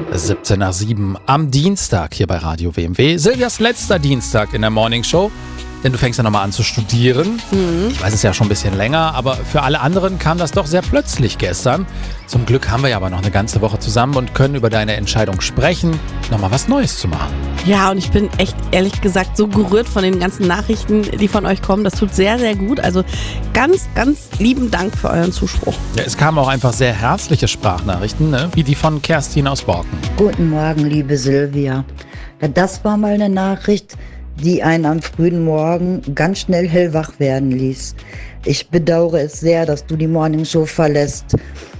17 nach 7 am Dienstag hier bei Radio WMW. Silvias letzter Dienstag in der Morning Show. Denn du fängst ja nochmal an zu studieren. Ich weiß es ja schon ein bisschen länger, aber für alle anderen kam das doch sehr plötzlich gestern. Zum Glück haben wir ja aber noch eine ganze Woche zusammen und können über deine Entscheidung sprechen, nochmal was Neues zu machen. Ja, und ich bin echt, ehrlich gesagt, so gerührt von den ganzen Nachrichten, die von euch kommen. Das tut sehr, sehr gut. Also ganz, ganz lieben Dank für euren Zuspruch. Ja, es kamen auch einfach sehr herzliche Sprachnachrichten, ne? Wie die von Kerstin aus Borken. Guten Morgen, liebe Silvia. Ja, das war mal eine Nachricht, die einen am frühen Morgen ganz schnell hellwach werden ließ. Ich bedauere es sehr, dass du die Morningshow verlässt.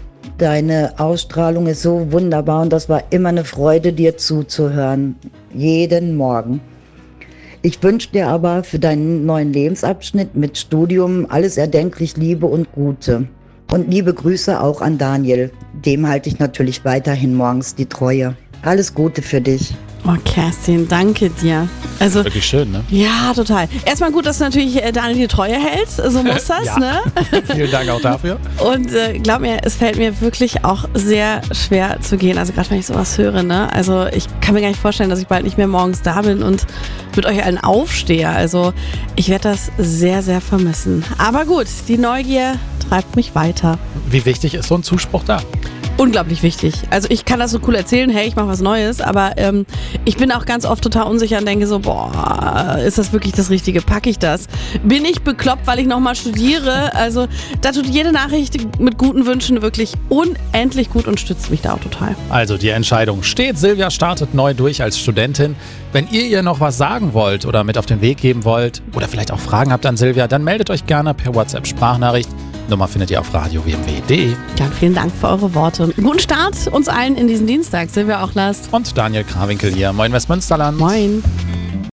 Deine Ausstrahlung ist so wunderbar und das war immer eine Freude, dir zuzuhören. Jeden Morgen. Ich wünsche dir aber für deinen neuen Lebensabschnitt mit Studium alles erdenklich Liebe und Gute. Und liebe Grüße auch an Daniel. Dem halte ich natürlich weiterhin morgens die Treue. Alles Gute für dich. Oh, Kerstin, danke dir. Also, Wirklich schön, ne? ja, total. Erstmal gut, dass du natürlich Daniel die Treue hältst. So muss das, Ja. ne? Vielen Dank auch dafür. Und glaub mir, es fällt mir wirklich auch sehr schwer zu gehen. Also gerade wenn ich sowas höre, ne? Also ich kann mir gar nicht vorstellen, dass ich bald nicht mehr morgens da bin und mit euch allen aufstehe. Also ich werde das sehr, sehr vermissen. Aber gut, die Neugier treibt mich weiter. Wie wichtig ist so ein Zuspruch da? Unglaublich wichtig. Also ich kann das so cool erzählen, hey, ich mache was Neues, aber ich bin auch ganz oft total unsicher und denke so, boah, ist das wirklich das Richtige? Packe ich das? Bin ich bekloppt, weil ich nochmal studiere? Also da tut jede Nachricht mit guten Wünschen wirklich unendlich gut und stützt mich da auch total. Also die Entscheidung steht. Silvia startet neu durch als Studentin. Wenn ihr noch was sagen wollt oder mit auf den Weg geben wollt oder vielleicht auch Fragen habt an Silvia, dann meldet euch gerne per WhatsApp-Sprachnachricht. Nummer findet ihr auf radiowmw.de. Ja, vielen Dank für eure Worte. Guten Start uns allen in diesen Dienstag. Silvia auch Last. Und Daniel Krawinkel hier. Moin Westmünsterland. Moin.